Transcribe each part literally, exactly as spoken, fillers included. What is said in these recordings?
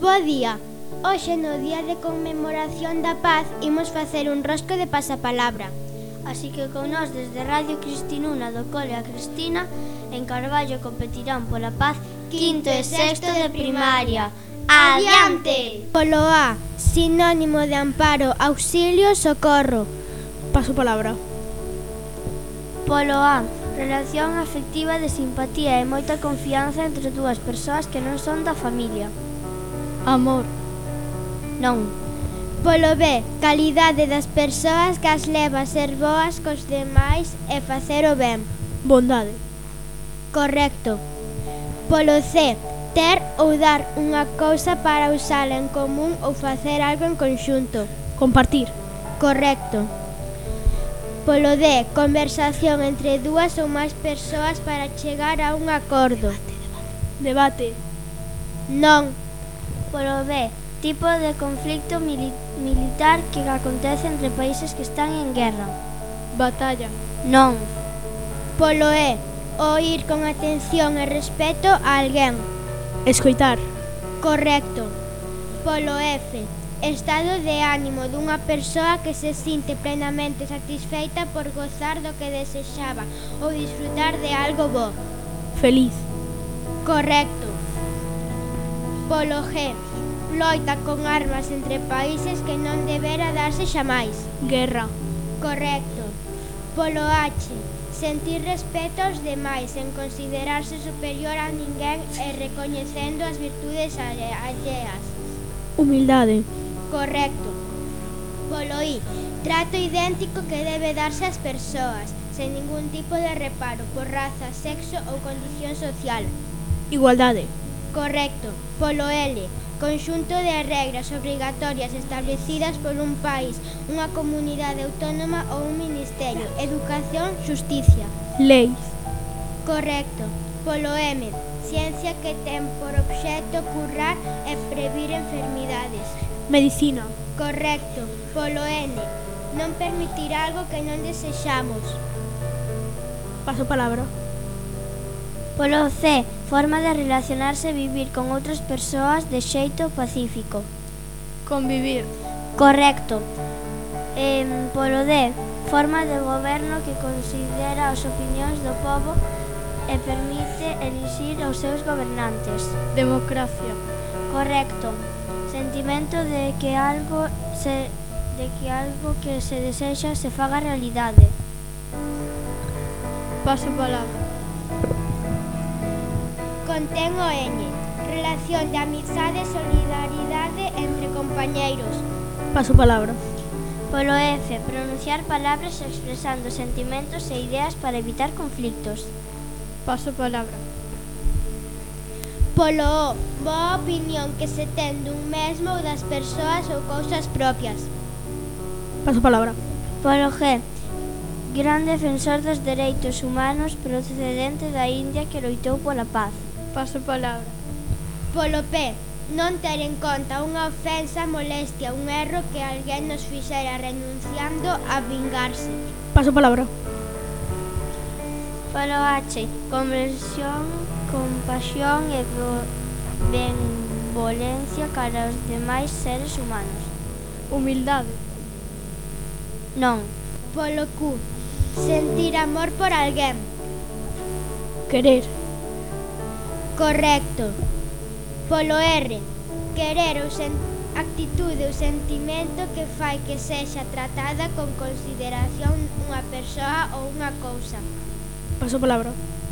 Bo día! Hoxe no día de conmemoración da paz imos facer un rosco de pasapalabra. Así que con nós desde Radio Cristinuna do Cole a Cristina en Carballo competirán pola paz quinto e sexto de primaria. Adiante! Polo A, sinónimo de amparo, auxilio, socorro. Paso palabra. Polo A, relación afectiva de simpatía e moita confianza entre dúas persoas que non son da familia. Amor. Non. Polo B, calidade das persoas que as leva a ser boas cos demais e facer o ben. Bondade. Correcto. Polo C, ter ou dar unha cousa para usala en común ou facer algo en conxunto. Compartir. Correcto. Polo D, conversación entre dúas ou máis persoas para chegar a un acordo. Debate. Non. Polo B, tipo de conflicto mili- militar que acontece entre países que están en guerra. Batalla. Non. Polo E, oír con atención e respeto a alguén. Escoitar. Correcto. Polo F, estado de ánimo dunha persoa que se sinte plenamente satisfeita por gozar do que desexaba ou disfrutar de algo bo. Feliz. Correcto. Polo G, loita con armas entre países que non debera darse xamais. Guerra. Correcto. Polo H, sentir respeto aos demais sen considerarse superior a ninguén e recoñecendo as virtudes alle- alleas. Humildade. Correcto. Polo I, trato idéntico que debe darse ás persoas, sen ningún tipo de reparo por raza, sexo ou condición social. Igualdade. Correcto. Polo L, conxunto de regras obrigatorias establecidas por un país, unha comunidade autónoma ou un ministerio. Educación, xusticia. Leis. Correcto. Polo M, ciencia que ten por obxecto curar e previr enfermidades. Medicina. Correcto. Polo N, non permitir algo que non desexamos. Paso palabra. Polo C, forma de relacionarse e vivir con outras persoas de xeito pacífico. Convivir. Correcto. Eh, polo D, forma de goberno que considera as opinións do pobo e permite elixir aos seus gobernantes. Democracia. Correcto. Sentimento de que algo se de que algo que se desexa se faga realidade. Paso palabra. Contén o N, relación de amizade e solidaridade entre compañeiros. Paso palabra. Polo F, pronunciar palabras expresando sentimentos e ideas para evitar conflictos. Paso palabra. Polo O, boa opinión que se ten dun mesmo ou das persoas ou cousas propias. Paso palabra. Polo G, gran defensor dos dereitos humanos procedente da India que loitou pola paz. Paso palabra. Polo P, non ter en conta unha ofensa, molestia, un erro que alguén nos fixera renunciando a vingarse. Paso palabra. Polo H, conversión, compasión e bo- benevolencia cara aos demais seres humanos. Humildade. Non. Polo Q, sentir amor por alguén. Querer. Correcto. Polo R, querer ou sen actitude ou sentimento que fai que sexa tratada con consideración unha persoa ou unha cousa. Paso palabra.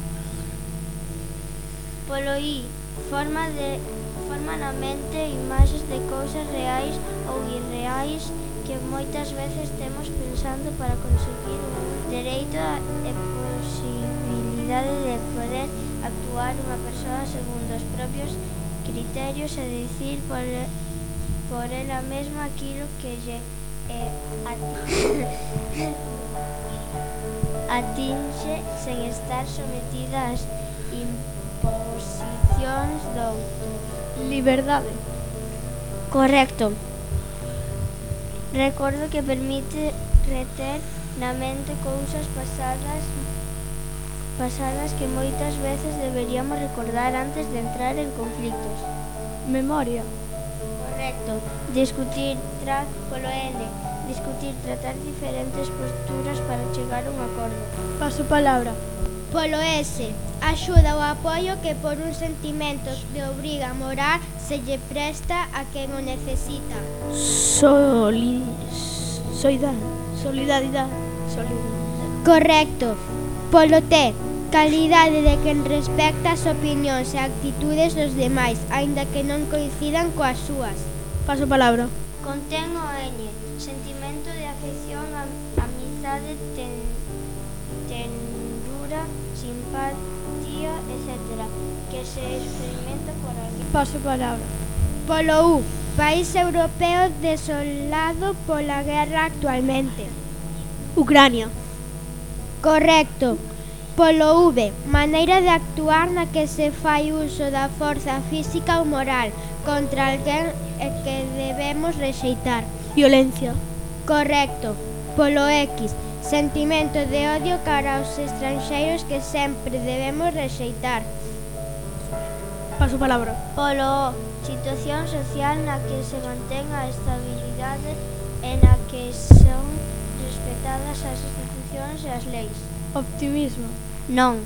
Polo I, forma de forma na mente imaxes de cousas reais ou irreais que moitas veces temos pensando para conseguir un dereito e posibilidade de poder actuar unha persoa segundo os propios criterios e dicir por, por ela mesma aquilo que lle é ati- atinxe sen estar sometida ás imposicións do outro. Liberdade. Correcto. Recordo que permite reter na mente cousas pasadas pasadas que moitas veces deberíamos recordar antes de entrar en conflitos. Memoria. Correcto. Discutir, tra, polo N. Discutir, tratar diferentes posturas para chegar a un acordo. Paso palabra. Polo S, axuda ou apoio que por un sentimento de obriga moral se lle presta a quen o necesita. Soli... Soidad. Solidaridade. Solidaridade. Correcto. Polo T, calidade de quen respecta as opinións e actitudes dos demais, aínda que non coincidan coas súas. Paso palabra. Contén o Ñ. Sentimento de afección, am, amizade, ten, ternura, simpatía, etcétera, que se experimenta por alguén. Paso palabra. Polo U, país europeo desolado pola guerra actualmente. Ucrania. Correcto. Polo V, maneira de actuar na que se fai uso da forza física ou moral contra alguén e que debemos rexeitar. Violencia. Correcto. Polo X, sentimento de odio cara aos estranxeiros que sempre debemos rexeitar. Paso palabra. Polo O, situación social na que se mantén a estabilidade e na que son respetadas as institucións e as leis. Optimismo. Non.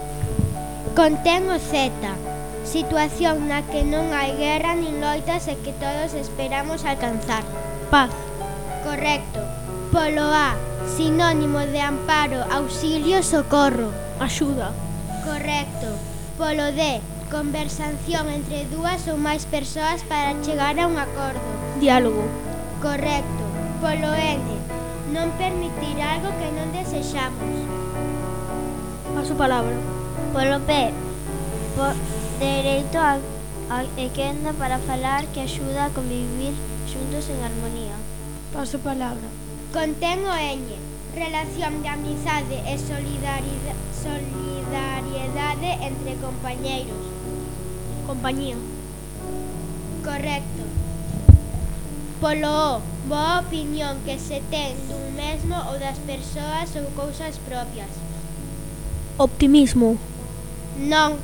Contén o Z, situación na que non hai guerra nin loitas e que todos esperamos alcanzar. Paz. Correcto. Polo A, sinónimo de amparo, auxilio, socorro. Axuda. Correcto. Polo D, conversación entre dúas ou máis persoas para chegar a un acordo. Diálogo. Correcto. Polo N, non permitir algo que non desexamos. Paso palabra. Polo P, por dereito a, a equenda para falar que axuda a convivir xuntos en armonía. Paso palabra. Contén o Ñ, relación de amizade e solidaridade, solidariedade entre compañeiros. Compañía. Correcto. Polo O, boa opinión que se ten dun mesmo ou das persoas ou cousas propias. Optimismo. Non.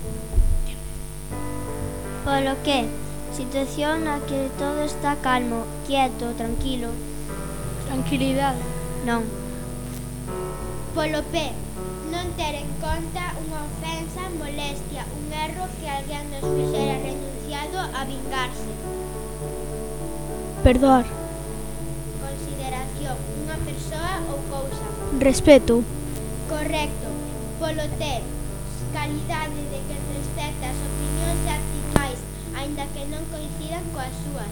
Polo que, situación na que todo está calmo, quieto, tranquilo. Tranquilidade. Non. Polo P, non ter en conta unha ofensa, molestia, un erro que alguén nos fixera renunciado a vingarse. Perdoar. Consideración, unha persoa ou cousa. Respeto. Correcto. Polo T, calidade de quen respecta as opinións e actitudes, aínda que non coincidan coas súas.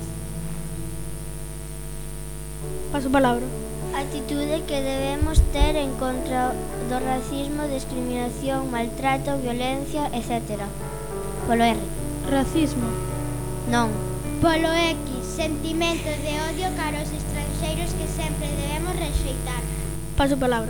Paso palabra. Atitude que debemos ter en contra do racismo, discriminación, maltrato, violencia, etcétera. Polo R. Racismo. Non. Polo X, sentimento de odio cara aos estranxeiros que sempre debemos rexeitar. Paso palabra.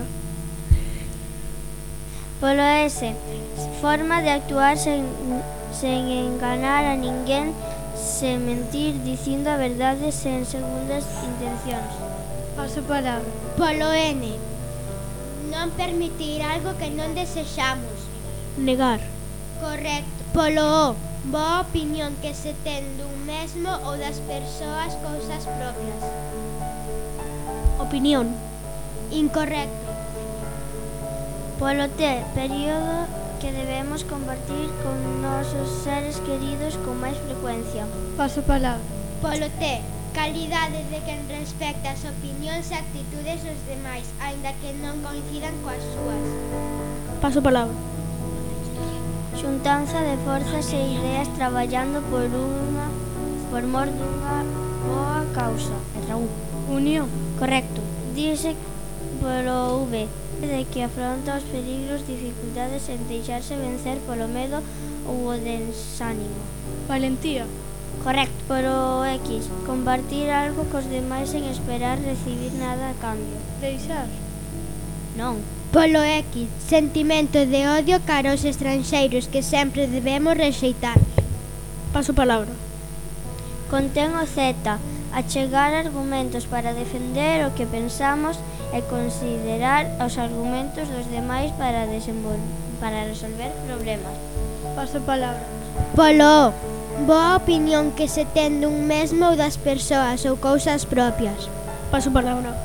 Polo S, forma de actuar sen, sen enganar a ninguén, sen mentir, dicindo a verdade sen segundas intencións. Paso palabra. Polo N, non permitir algo que non desexamos. Negar. Correcto. Polo O, boa opinión que se ten dun mesmo ou das persoas cousas propias. Opinión. Incorrecto. Polo T, período que debemos compartir con nosos seres queridos con máis frecuencia. Paso palabra. Polo T, calidade de quen respecta as opinións e actitudes dos demais, aínda que non coincidan coas súas. Paso palabra. Xuntanza de forzas e ideas traballando por unha por mor dunha boa causa. Letra U. Unión. Correcto. Dice polo V de que afronta os peligros, dificultades en deixarse vencer polo medo ou o desánimo. Valentía. Correcto. Polo X, compartir algo cos demais sen esperar recibir nada a cambio. Deixar. Non. Polo X, sentimento de odio cara aos estranxeiros que sempre debemos rexeitar. Paso palabra. Contén o Z, achegar argumentos para defender o que pensamos e considerar os argumentos dos demais para desenvol para resolver problemas. Paso palabra. Polo O, boa opinión que se ten dun mesmo ou das persoas ou cousas propias. Paso palabra.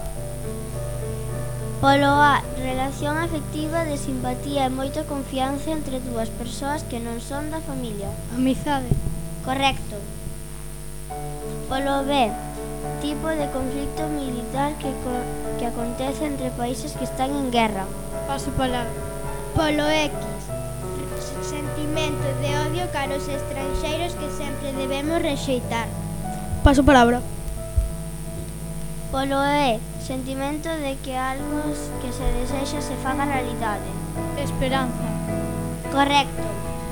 Polo A, relación afectiva de simpatía e moita confianza entre dúas persoas que non son da familia. Amizade. Correcto. Polo B, tipo de conflicto militar que, co- que acontece entre países que están en guerra. Paso palabra. Polo X, sentimento de odio cara aos estranxeiros que sempre debemos rexeitar. Paso palabra. Polo E, sentimento de que algo que se desexa se faga realidade. Esperanza. Correcto.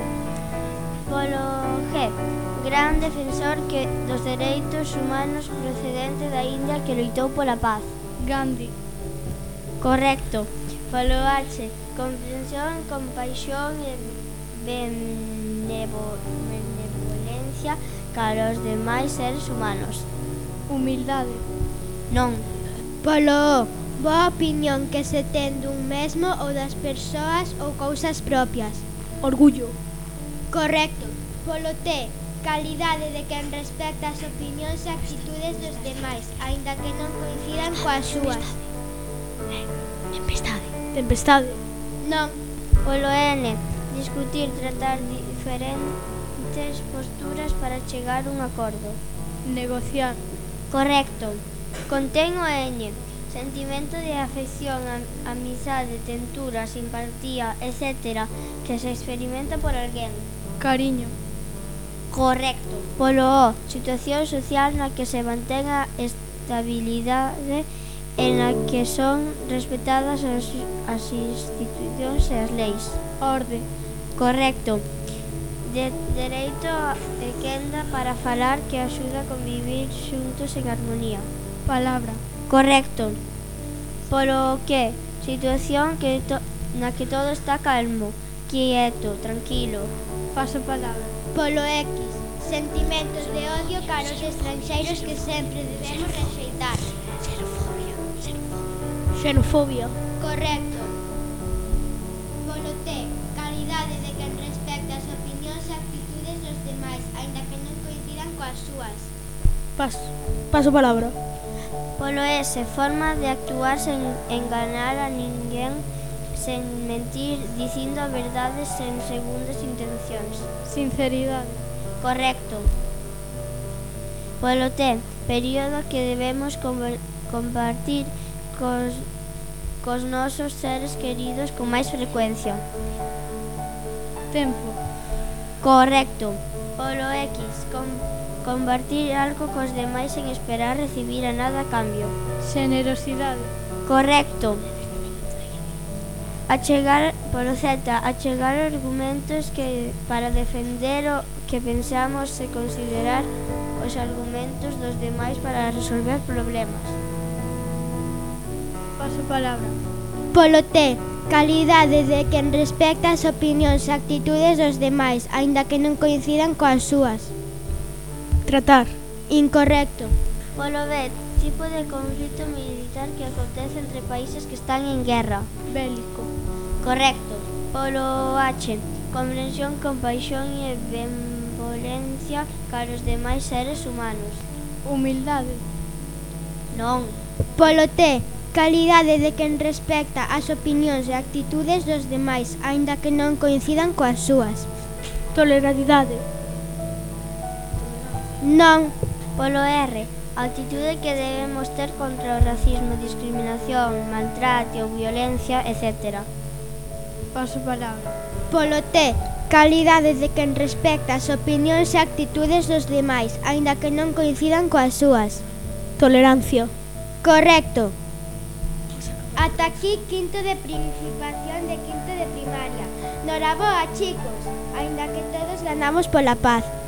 Polo G, gran defensor que dos dereitos humanos procedente da India que loitou pola paz. Gandhi. Correcto. Polo H, comprensión, compaixón e benevo- benevolencia cara aos demais seres humanos. Humildade. Non. Polo O, boa opinión que se ten dun mesmo ou das persoas ou cousas propias. Orgullo. Correcto. Polo T, calidade de quen respecta as opinións e actitudes dos demais, aínda que non coincidan coas súas. Tempestade. Tempestade. Non. Polo N, discutir, tratar diferentes posturas para chegar a un acordo. Negociar. Correcto. Contén o N, sentimento de afección, am- amizade, tentura, simpatía, etcétera, que se experimenta por alguén. Cariño. Correcto. Polo O, situación social na que se mantén a estabilidade e na que son respetadas as, as institucións e as leis. Orde. Correcto. De, dereito e quenda para falar que axuda a convivir xuntos en armonía. Palabra. Correcto. Polo que, situación que to, na que todo está calmo, quieto, tranquilo. Paso palabra. Polo X, sentimentos de odio cara aos estranxeiros que sempre debemos rexeitar. Xenofobia. Correcto. Polo T, calidade de quen respecta as opinións e actitudes dos demais, aínda que non coincidan coas súas. Paso. Paso palabra. Polo S, forma de actuar sen enganar a ninguén, sen mentir, dicindo a verdade sen segundas intencións. Sinceridade. Correcto. Polo T, período que debemos conver- compartir cos, cos nosos seres queridos con máis frecuencia. Tempo. Correcto. Polo X, com, compartir algo cos demais sen esperar recibir a nada a cambio. Xenerosidade. Correcto. Achegar, polo Z, achegar argumentos que para defender o que pensamos e considerar os argumentos dos demais para resolver problemas. Paso palabra. Polo T, calidade de quen respecta as opinións e actitudes dos demais, aínda que non coincidan coas súas. Tratar. Incorrecto. Polo B, tipo de conflito militar que acontece entre países que están en guerra. Bélico. Correcto. Polo H, comprensión, compaixón e benevolencia cara aos demais seres humanos. Humildade. Non. Polo T, calidade de quen respecta as opinións e actitudes dos demais, aínda que non coincidan coas súas. Tolerabilidade. Non. Polo R, a actitude que debemos ter contra o racismo, discriminación, maltrato, violencia, etcétera. Paso palabra. Polo T, calidade de quen respecta as opinións e actitudes dos demais, aínda que non coincidan coas súas. Tolerancia. Correcto. Ata aquí quinto de principación de quinto de primaria. Noraboa, chicos, aínda que todos ganamos pola paz.